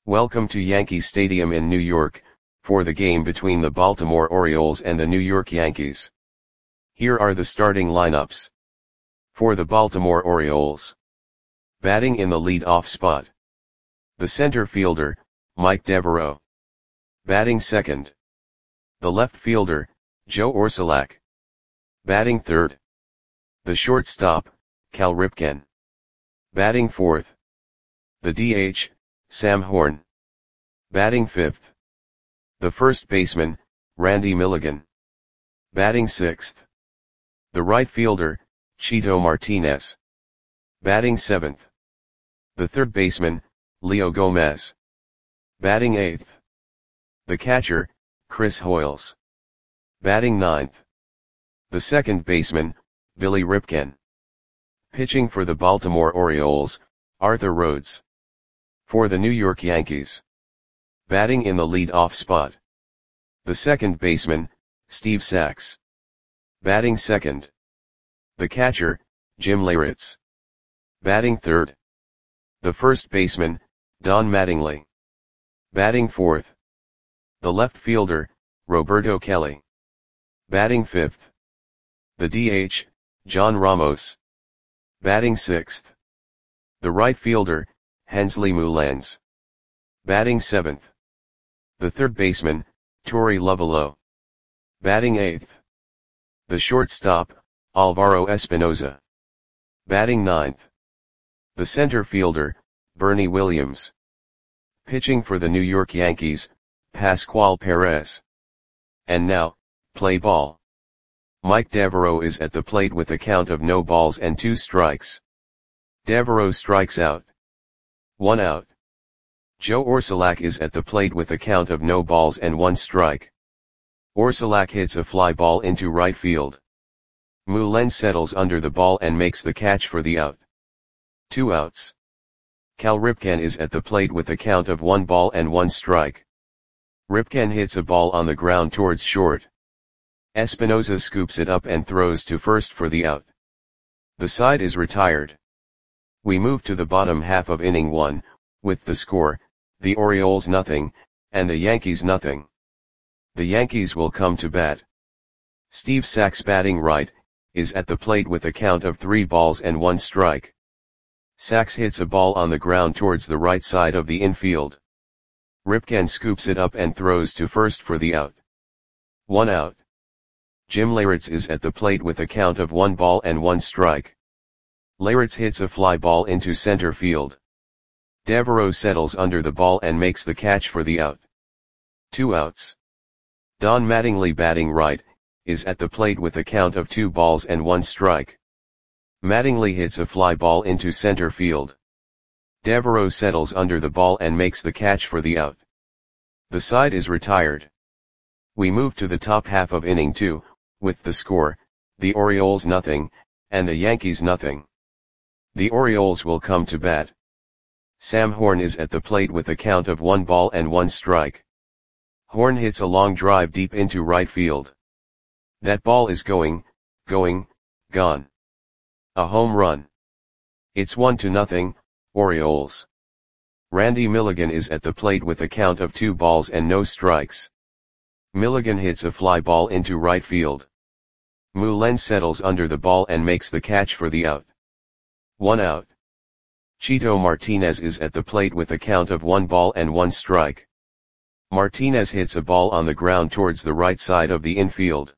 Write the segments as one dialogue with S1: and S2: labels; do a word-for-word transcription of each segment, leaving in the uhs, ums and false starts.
S1: Welcome to Yankee Stadium in New York, for the game between the Baltimore Orioles and the New York Yankees. Here are the starting lineups. For the Baltimore Orioles. Batting in the lead-off spot. The center fielder, Mike Devereaux. Batting second. The left fielder, Joe Orsulak. Batting third. The shortstop, Cal Ripken. Batting fourth. The D H, Sam Horn. Batting fifth. The first baseman, Randy Milligan. Batting sixth. The right fielder, Chito Martinez. Batting seventh. The third baseman, Leo Gomez. Batting eighth. The catcher, Chris Hoiles. Batting ninth. The second baseman, Billy Ripken. Pitching for the Baltimore Orioles, Arthur Rhodes. For the New York Yankees. Batting in the lead-off spot. The second baseman, Steve Sax. Batting second. The catcher, Jim Leyritz. Batting third. The first baseman, Don Mattingly. Batting fourth. The left fielder, Roberto Kelly. Batting fifth. The D H, John Ramos. Batting sixth. The right fielder, Hensley Meulens. Batting seventh. The third baseman, Torey Lovullo. Batting eighth. The shortstop, Alvaro Espinoza. Batting ninth. The center fielder, Bernie Williams. Pitching for the New York Yankees, Pascual Perez. And now, play ball. Mike Devereaux is at the plate with a count of no balls and two strikes. Devereaux strikes out. One out. Joe Orsulak is at the plate with a count of no balls and one strike. Orsulak hits a fly ball into right field. Meulens settles under the ball and makes the catch for the out. Two outs. Cal Ripken is at the plate with a count of one ball and one strike. Ripken hits a ball on the ground towards short. Espinoza scoops it up and throws to first for the out. The side is retired. We move to the bottom half of inning one, with the score, the Orioles nothing, and the Yankees nothing. The Yankees will come to bat. Steve Sax batting right, is at the plate with a count of three balls and one strike. Sax hits a ball on the ground towards the right side of the infield. Ripken scoops it up and throws to first for the out. One out. Jim Leyritz is at the plate with a count of one ball and one strike. Leyritz hits a fly ball into center field. Devereaux settles under the ball and makes the catch for the out. Two outs. Don Mattingly batting right, is at the plate with a count of two balls and one strike. Mattingly hits a fly ball into center field. Devereaux settles under the ball and makes the catch for the out. The side is retired. We move to the top half of inning two, with the score, the Orioles nothing, and the Yankees nothing. The Orioles will come to bat. Sam Horn is at the plate with a count of one ball and one strike. Horn hits a long drive deep into right field. That ball is going, going, gone. A home run. It's one to nothing, Orioles. Randy Milligan is at the plate with a count of two balls and no strikes. Milligan hits a fly ball into right field. Meulens settles under the ball and makes the catch for the out. One out. Chito Martinez is at the plate with a count of one ball and one strike. Martinez hits a ball on the ground towards the right side of the infield.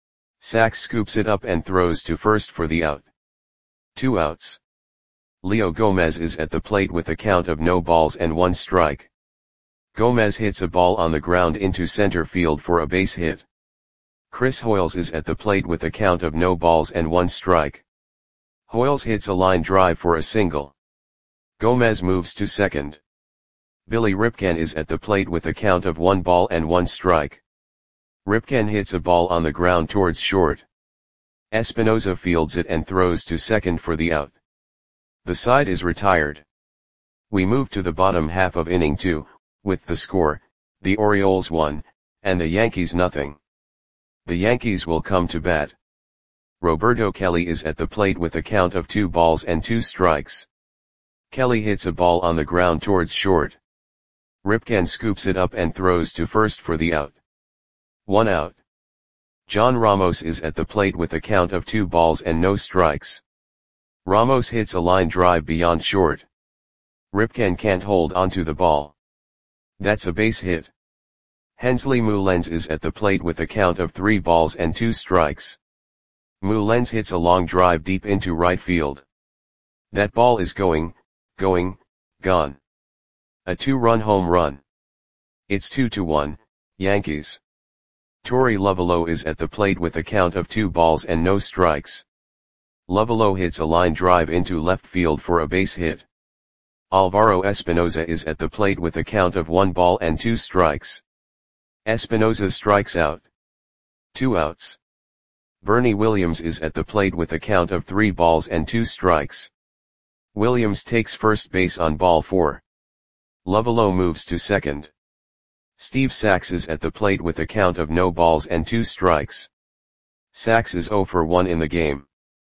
S1: Sax scoops it up and throws to first for the out. Two outs. Leo Gomez is at the plate with a count of no balls and one strike. Gomez hits a ball on the ground into center field for a base hit. Chris Hoiles is at the plate with a count of no balls and one strike. Hoiles hits a line drive for a single. Gomez moves to second. Billy Ripken is at the plate with a count of one ball and one strike. Ripken hits a ball on the ground towards short. Espinoza fields it and throws to second for the out. The side is retired. We move to the bottom half of inning two, with the score, the Orioles one, and the Yankees nothing. The Yankees will come to bat. Roberto Kelly is at the plate with a count of two balls and two strikes. Kelly hits a ball on the ground towards short. Ripken scoops it up and throws to first for the out. One out. John Ramos is at the plate with a count of two balls and no strikes. Ramos hits a line drive beyond short. Ripken can't hold onto the ball. That's a base hit. Hensley Mullens is at the plate with a count of three balls and two strikes. Mullens hits a long drive deep into right field. That ball is going, going, gone. A two-run home run. It's two to one, Yankees. Torey Lovullo is at the plate with a count of two balls and no strikes. Lovullo hits a line drive into left field for a base hit. Alvaro Espinoza is at the plate with a count of one ball and two strikes. Espinoza strikes out. Two outs. Bernie Williams is at the plate with a count of three balls and two strikes. Williams takes first base on ball four. Lovullo moves to second. Steve Sax is at the plate with a count of no balls and two strikes. Sax is oh for one in the game.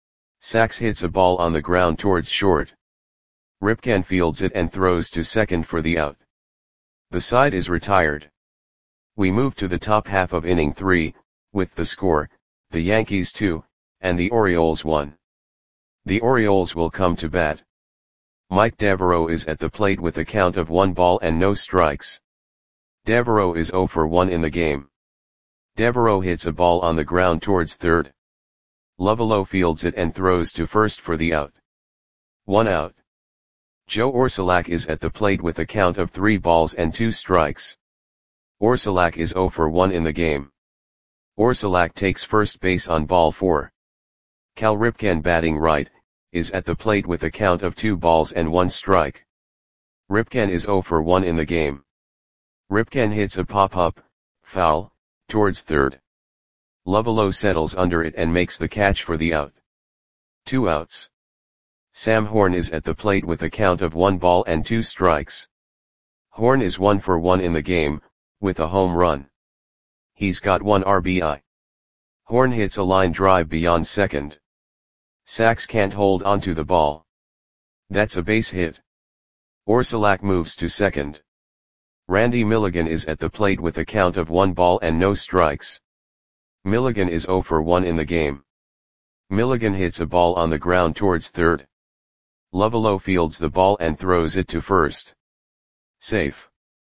S1: Sax hits a ball on the ground towards short. Ripken fields it and throws to second for the out. The side is retired. We move to the top half of inning three, with the score, the Yankees two, and the Orioles one. The Orioles will come to bat. Mike Devereaux is at the plate with a count of one ball and no strikes. Devereaux is oh for one in the game. Devereaux hits a ball on the ground towards third. Lovullo fields it and throws to first for the out. One out. Joe Orsulak is at the plate with a count of three balls and two strikes. Orsulak is oh for one in the game. Orsulak takes first base on ball four. Cal Ripken, batting right, is at the plate with a count of two balls and one strike. Ripken is oh for one in the game. Ripken hits a pop-up, foul, towards third. Lovullo settles under it and makes the catch for the out. Two outs. Sam Horn is at the plate with a count of one ball and two strikes. Horn is one for one in the game, with a home run. He's got one R B I. Horn hits a line drive beyond second. Sax can't hold onto the ball. That's a base hit. Orsulak moves to second. Randy Milligan is at the plate with a count of one ball and no strikes. Milligan is oh for one in the game. Milligan hits a ball on the ground towards third. Lovullo fields the ball and throws it to first. Safe.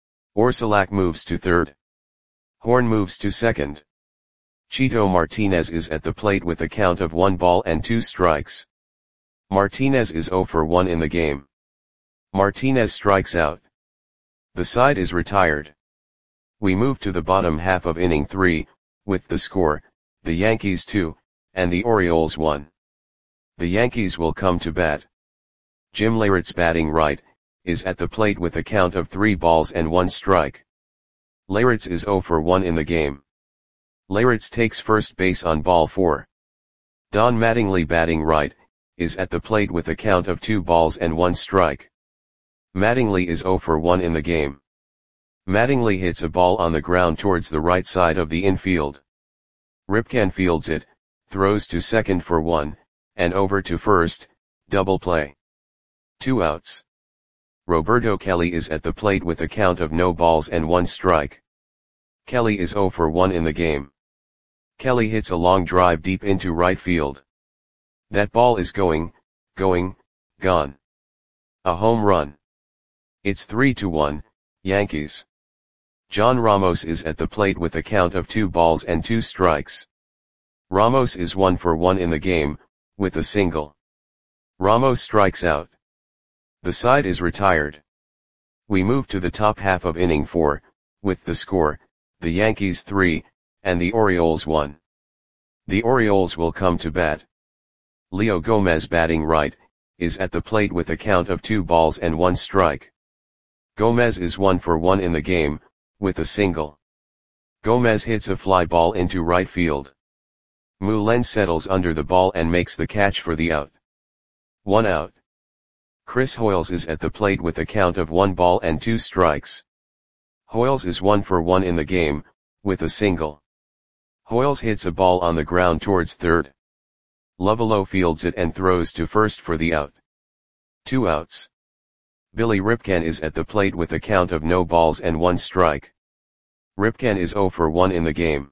S1: Orsulak moves to third. Horn moves to second. Chito Martinez is at the plate with a count of one ball and two strikes. Martinez is oh for one in the game. Martinez strikes out. The side is retired. We move to the bottom half of inning three, with the score, the Yankees two, and the Orioles one. The Yankees will come to bat. Jim Leyritz, batting right, is at the plate with a count of three balls and one strike. Leyritz is oh for one in the game. Leyritz takes first base on ball four. Don Mattingly, batting right, is at the plate with a count of two balls and one strike. Mattingly is oh for one in the game. Mattingly hits a ball on the ground towards the right side of the infield. Ripken fields it, throws to second for one, and over to first, double play. Two outs. Roberto Kelly is at the plate with a count of no balls and one strike. Kelly is oh for one in the game. Kelly hits a long drive deep into right field. That ball is going, going, gone. A home run. It's three to one, Yankees. John Ramos is at the plate with a count of two balls and two strikes. Ramos is one for one in the game, with a single. Ramos strikes out. The side is retired. We move to the top half of inning four, with the score, the Yankees three, and the Orioles one. The Orioles will come to bat. Leo Gomez, batting right, is at the plate with a count of two balls and one strike. Gomez is one for one in the game, with a single. Gomez hits a fly ball into right field. Mullens settles under the ball and makes the catch for the out. One out. Chris Hoiles is at the plate with a count of one ball and two strikes. Hoiles is one for one in the game, with a single. Hoiles hits a ball on the ground towards third. Lovullo fields it and throws to first for the out. Two outs. Billy Ripken is at the plate with a count of no balls and one strike. Ripken is zero for one in the game.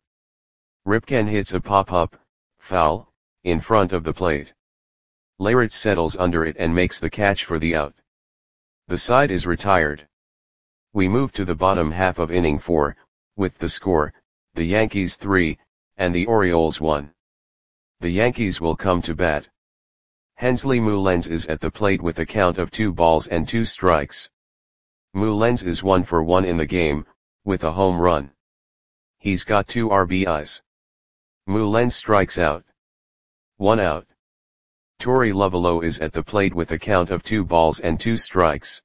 S1: Ripken hits a pop-up, foul, in front of the plate. Leyritz settles under it and makes the catch for the out. The side is retired. We move to the bottom half of inning four, with the score, the Yankees three, and the Orioles one. The Yankees will come to bat. Hensley Mullens is at the plate with a count of two balls and two strikes. Mullens is one for one in the game, with a home run. He's got two R B Is. Mullens strikes out. One out. Torey Lovullo is at the plate with a count of two balls and two strikes.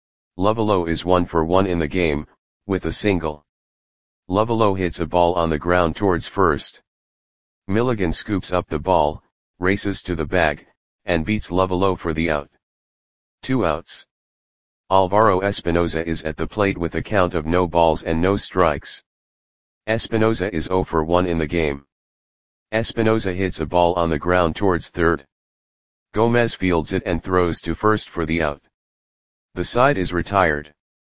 S1: Lovullo is one for one in the game, with a single. Lovullo hits a ball on the ground towards first. Milligan scoops up the ball, races to the bag, and beats Lovullo for the out. Two outs. Alvaro Espinoza is at the plate with a count of no balls and no strikes. Espinoza is zero for one in the game. Espinoza hits a ball on the ground towards third. Gomez fields it and throws to first for the out. The side is retired.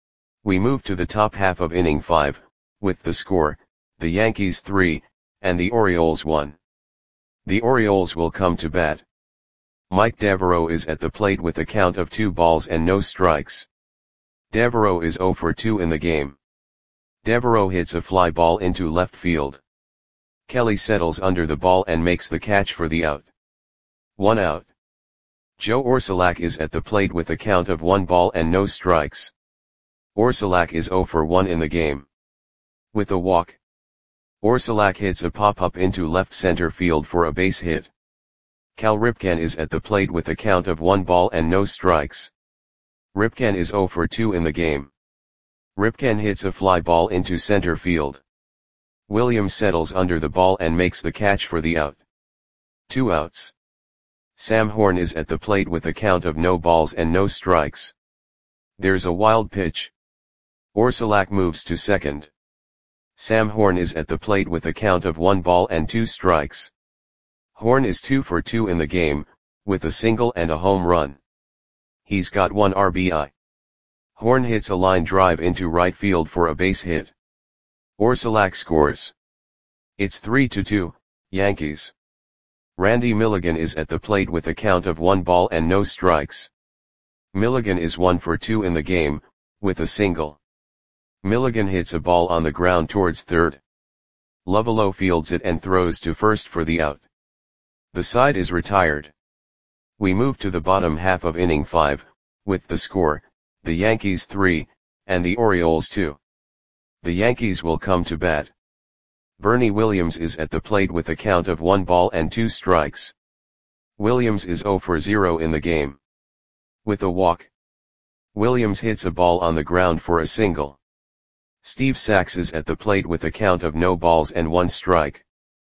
S1: We move to the top half of inning five, with the score, the Yankees three, and the Orioles one. The Orioles will come to bat. Mike Devereaux is at the plate with a count of two balls and no strikes. Devereaux is zero for two in the game. Devereaux hits a fly ball into left field. Kelly settles under the ball and makes the catch for the out. One out. Joe Orsulak is at the plate with a count of one ball and no strikes. Orsulak is zero for one in the game. With a walk. Orsulak hits a pop-up into left center field for a base hit. Cal Ripken is at the plate with a count of one ball and no strikes. Ripken is zero for two in the game. Ripken hits a fly ball into center field. Williams settles under the ball and makes the catch for the out. Two outs. Sam Horn is at the plate with a count of no balls and no strikes. There's a wild pitch. Orsulak moves to second. Sam Horn is at the plate with a count of one ball and two strikes. Horn is two for two in the game, with a single and a home run. He's got one R B I. Horn hits a line drive into right field for a base hit. Orsulak scores. It's three to two, Yankees. Randy Milligan is at the plate with a count of one ball and no strikes. Milligan is one for two in the game, with a single. Milligan hits a ball on the ground towards third. Lovullo fields it and throws to first for the out. The side is retired. We move to the bottom half of inning five, with the score, the Yankees three, and the Orioles two. The Yankees will come to bat. Bernie Williams is at the plate with a count of one ball and two strikes. Williams is zero for zero in the game. With a walk. Williams hits a ball on the ground for a single. Steve Sax is at the plate with a count of no balls and one strike.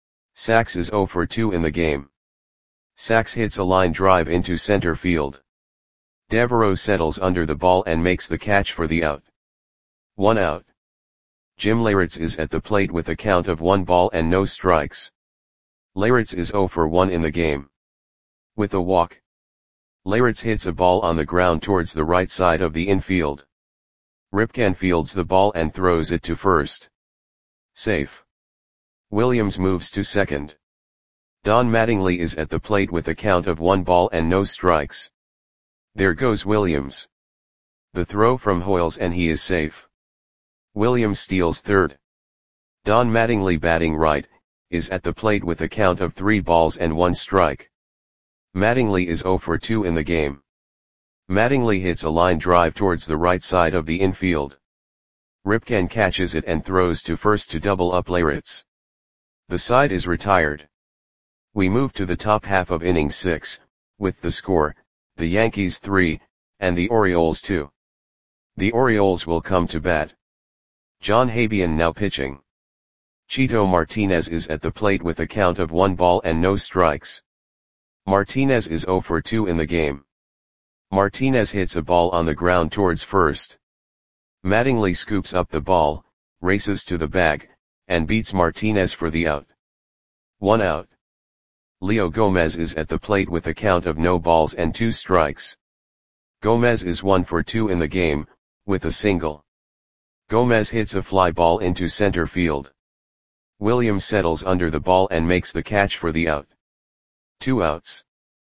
S1: Sax is zero for two in the game. Sax hits a line drive into center field. Devereaux settles under the ball and makes the catch for the out. One out. Jim Leyritz is at the plate with a count of one ball and no strikes. Leyritz is zero for one in the game. With a walk. Leyritz hits a ball on the ground towards the right side of the infield. Ripken fields the ball and throws it to first. Safe. Williams moves to second. Don Mattingly is at the plate with a count of one ball and no strikes. There goes Williams. The throw from Hoyles and he is safe. Williams steals third. Don Mattingly, batting right, is at the plate with a count of three balls and one strike. Mattingly is zero for two in the game. Mattingly hits a line drive towards the right side of the infield. Ripken catches it and throws to first to double up Leyritz. The side is retired. We move to the top half of inning six, with the score, the Yankees three, and the Orioles two. The Orioles will come to bat. John Habian now pitching. Chito Martinez is at the plate with a count of one ball and no strikes. Martinez is zero for two in the game. Martinez hits a ball on the ground towards first. Mattingly scoops up the ball, races to the bag, and beats Martinez for the out. One out. Leo Gomez is at the plate with a count of no balls and two strikes. Gomez is one for two in the game, with a single. Gomez hits a fly ball into center field. Williams settles under the ball and makes the catch for the out. Two outs.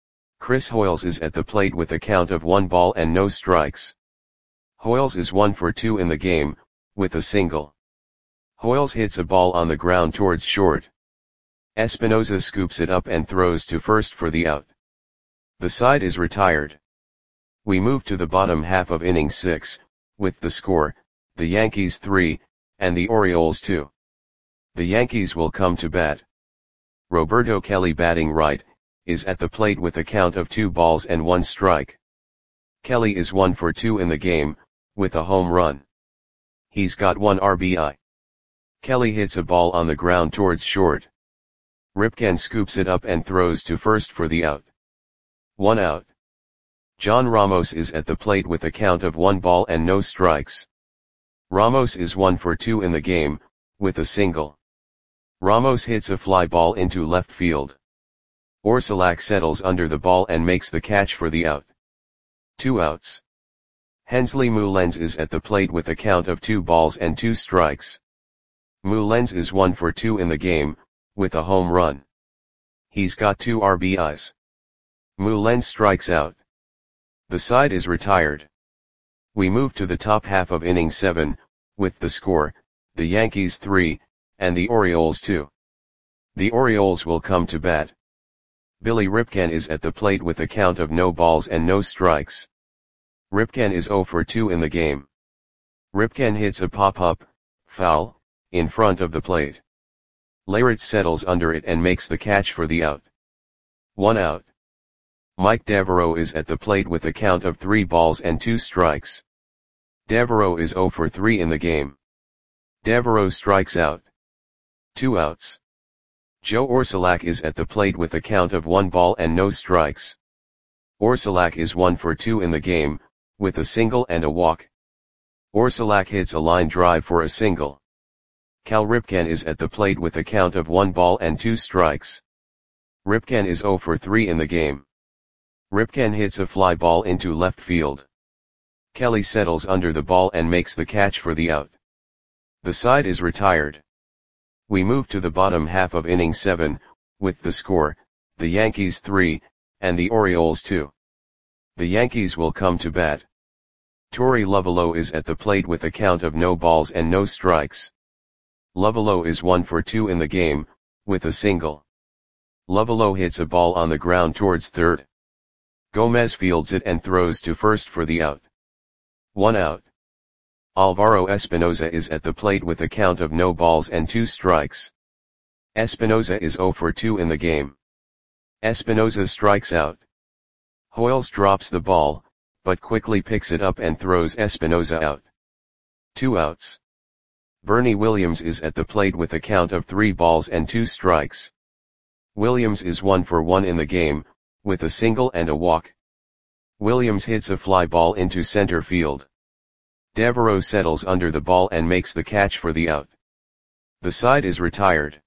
S1: Chris Hoiles is at the plate with a count of one ball and no strikes. Hoiles is one for two in the game, with a single. Hoiles hits a ball on the ground towards short. Espinosa scoops it up and throws to first for the out. The side is retired. We move to the bottom half of inning six, with the score, the Yankees three, and the Orioles two. The Yankees will come to bat. Roberto Kelly, batting right, is at the plate with a count of two balls and one strike. Kelly is one for two in the game, with a home run. He's got one R B I. Kelly hits a ball on the ground towards short. Ripken scoops it up and throws to first for the out. One out. John Ramos is at the plate with a count of one ball and no strikes. Ramos is one for two in the game, with a single. Ramos hits a fly ball into left field. Orsulak settles under the ball and makes the catch for the out. Two outs. Hensley Mullens is at the plate with a count of two balls and two strikes. Mullens is one for two in the game, with a home run. He's got two R B Is. Mullens strikes out. The side is retired. We move to the top half of inning seven, with the score, the Yankees three, and the Orioles two. The Orioles will come to bat. Billy Ripken is at the plate with a count of no balls and no strikes. Ripken is zero for two in the game. Ripken hits a pop-up, foul, in front of the plate. Leyritz settles under it and makes the catch for the out. One out. Mike Devereaux is at the plate with a count of three balls and two strikes. Devereaux is zero for three in the game. Devereaux strikes out. Two outs. Joe Orsulak is at the plate with a count of one ball and no strikes. Orsulak is one for two in the game, with a single and a walk. Orsulak hits a line drive for a single. Cal Ripken is at the plate with a count of one ball and two strikes. Ripken is zero for three in the game. Ripken hits a fly ball into left field. Kelly settles under the ball and makes the catch for the out. The side is retired. We move to the bottom half of inning seven, with the score, the Yankees three, and the Orioles two. The Yankees will come to bat. Torey Lovullo is at the plate with a count of no balls and no strikes. Lovullo is one for two in the game, with a single. Lovullo hits a ball on the ground towards third. Gomez fields it and throws to first for the out. One out. Alvaro Espinosa is at the plate with a count of no balls and two strikes. Espinosa is zero for two in the game. Espinosa strikes out. Hoiles drops the ball, but quickly picks it up and throws Espinosa out. Two outs. Bernie Williams is at the plate with a count of three balls and two strikes. Williams is one for one in the game, with a single and a walk. Williams hits a fly ball into center field. Devereaux settles under the ball and makes the catch for the out. The side is retired.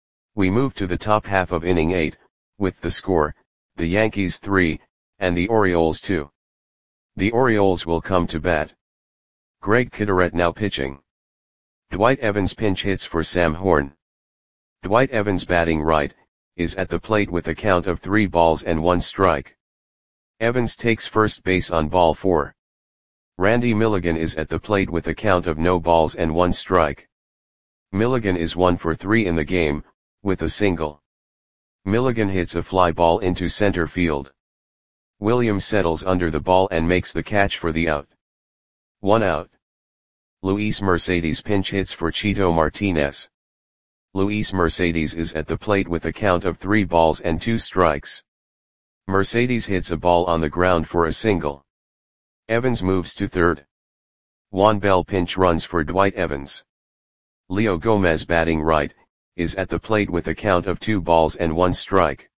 S1: We move to the top half of inning eight, with the score, the Yankees three, and the Orioles two. The Orioles will come to bat. Greg Kitteret now pitching. Dwight Evans pinch hits for Sam Horn. Dwight Evans, batting right, is at the plate with a count of three balls and one strike. Evans takes first base on ball four. Randy Milligan is at the plate with a count of no balls and one strike. Milligan is one for three in the game, with a single. Milligan hits a fly ball into center field. Williams settles under the ball and makes the catch for the out. One out. Luis Mercedes pinch hits for Chito Martinez. Luis Mercedes is at the plate with a count of three balls and two strikes. Mercedes hits a ball on the ground for a single. Evans moves to third. Juan Bell pinch runs for Dwight Evans. Leo Gomez, batting right, is at the plate with a count of two balls and one strike.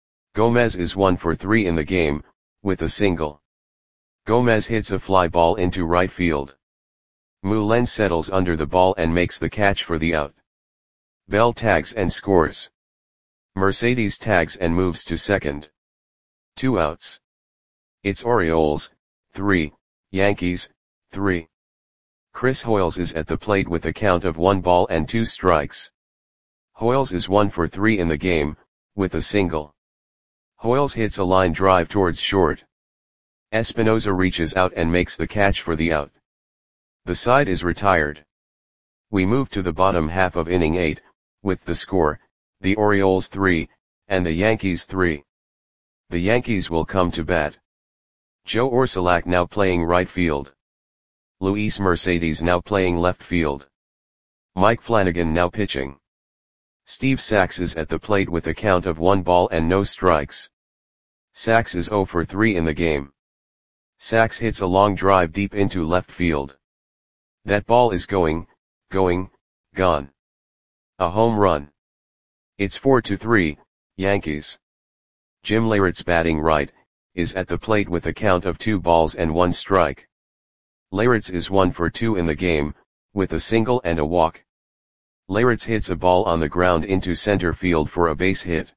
S1: Gomez is one for three in the game, with a single. Gomez hits a fly ball into right field. Mullens settles under the ball and makes the catch for the out. Bell tags and scores. Mercedes tags and moves to second. Two outs. It's Orioles, three, Yankees, three. Chris Hoiles is at the plate with a count of one ball and two strikes. Hoiles is one for three in the game, with a single. Hoiles hits a line drive towards short. Espinosa reaches out and makes the catch for the out. The side is retired. We move to the bottom half of inning eight, with the score, the Orioles three, and the Yankees three. The Yankees will come to bat. Joe Orsulak now playing right field. Luis Mercedes now playing left field. Mike Flanagan now pitching. Steve Sax is at the plate with a count of one ball and no strikes. Sax is zero for three in the game. Sax hits a long drive deep into left field. That ball is going, going, gone. A home run. It's four to three, Yankees. Jim Leyritz batting right, is at the plate with a count of two balls and one strike. Leyritz is one for two in the game, with a single and a walk. Leyritz hits a ball on the ground into center field for a base hit.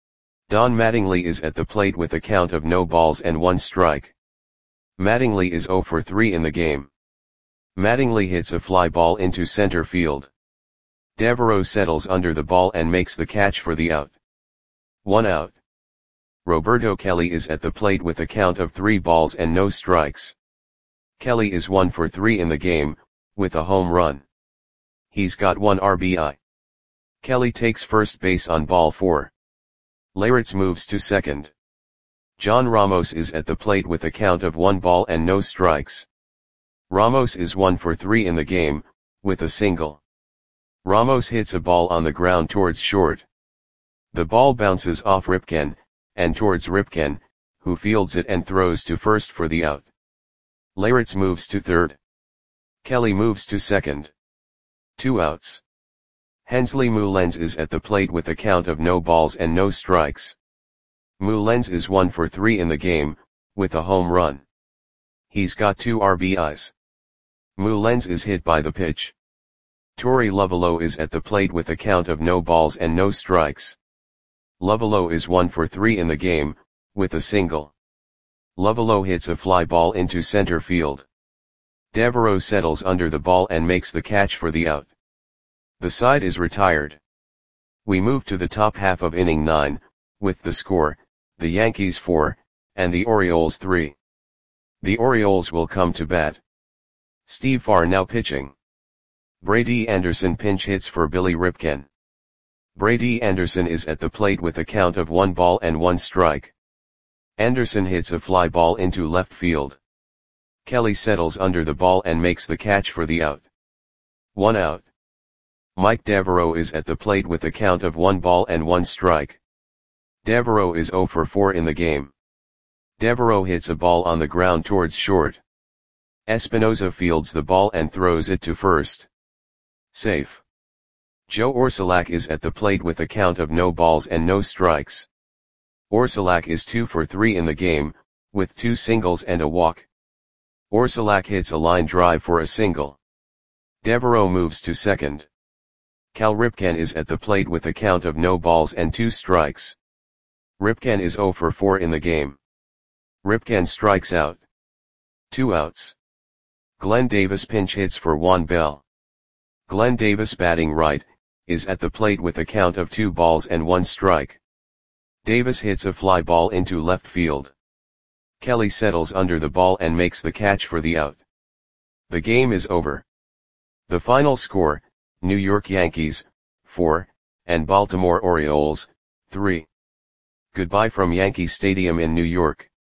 S1: Don Mattingly is at the plate with a count of no balls and one strike. Mattingly is zero for three in the game. Mattingly hits a fly ball into center field. Devereaux settles under the ball and makes the catch for the out. One out. Roberto Kelly is at the plate with a count of three balls and no strikes. Kelly is one for three in the game, with a home run. He's got one R B I. Kelly takes first base on ball four. Leyritz moves to second. John Ramos is at the plate with a count of one ball and no strikes. Ramos is one for three in the game, with a single. Ramos hits a ball on the ground towards short. The ball bounces off Ripken, and towards Ripken, who fields it and throws to first for the out. Leyritz moves to third. Kelly moves to second. Two outs. Hensley Mullens is at the plate with a count of no balls and no strikes. Mullens is one for three in the game, with a home run. He's got two R B Is. Mullens is hit by the pitch. Torey Lovullo is at the plate with a count of no balls and no strikes. Lovullo is one for three in the game, with a single. Lovullo hits a fly ball into center field. Devereaux settles under the ball and makes the catch for the out. The side is retired. We move to the top half of inning nine, with the score, the Yankees four, and the Orioles three. The Orioles will come to bat. Steve Farr now pitching. Brady Anderson pinch hits for Billy Ripken. Brady Anderson is at the plate with a count of one ball and one strike. Anderson hits a fly ball into left field. Kelly settles under the ball and makes the catch for the out. One out. Mike Devereaux is at the plate with a count of one ball and one strike. Devereaux is zero for four in the game. Devereaux hits a ball on the ground towards short. Espinosa fields the ball and throws it to first. Safe. Joe Orsulak is at the plate with a count of no balls and no strikes. Orsulak is two for three in the game, with two singles and a walk. Orsulak hits a line drive for a single. Devereaux moves to second. Cal Ripken is at the plate with a count of no balls and two strikes. Ripken is zero for four in the game. Ripken strikes out. Two outs. Glenn Davis pinch hits for Juan Bell. Glenn Davis batting right, is at the plate with a count of two balls and one strike. Davis hits a fly ball into left field. Kelly settles under the ball and makes the catch for the out. The game is over. The final score, New York Yankees, four, and Baltimore Orioles, three. Goodbye from Yankee Stadium in New York.